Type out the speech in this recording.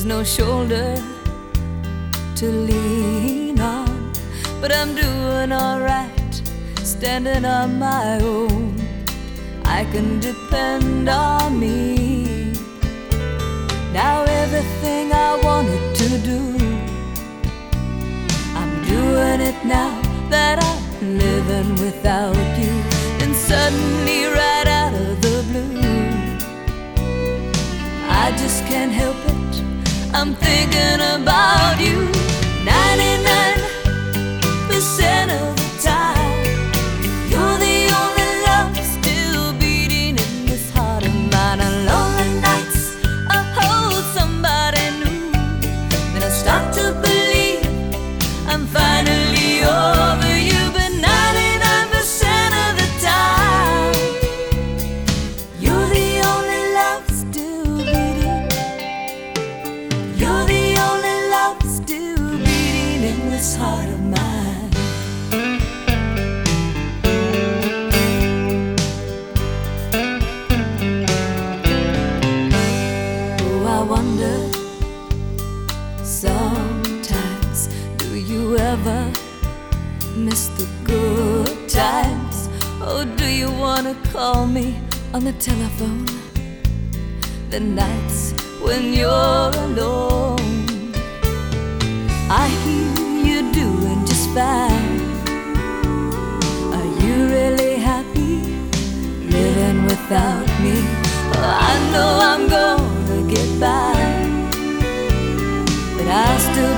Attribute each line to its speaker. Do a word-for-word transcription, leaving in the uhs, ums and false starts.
Speaker 1: There's no shoulder to lean on, but I'm doing alright, standing on my own. I can depend on me. Now everything I wanted to do, I'm doing it now that I'm living without you. And suddenly right out of the blue, I just can't help it, I'm thinking about you. Ninety-nine percent of the time, you're the only love still beating in this heart of mine. On lonely nights I hold somebody new, then I start to believe I'm finally over you. But ninety-nine percent of the time, you're the only love still beating. You're the only love still beating in this heart of mine. Oh, I wonder sometimes, do you ever miss the good times? Oh, do you wanna call me on the telephone the nights when you're alone? I hear you doing just fine. Are you really happy living without me? Oh, I know I'm gonna get by, but I still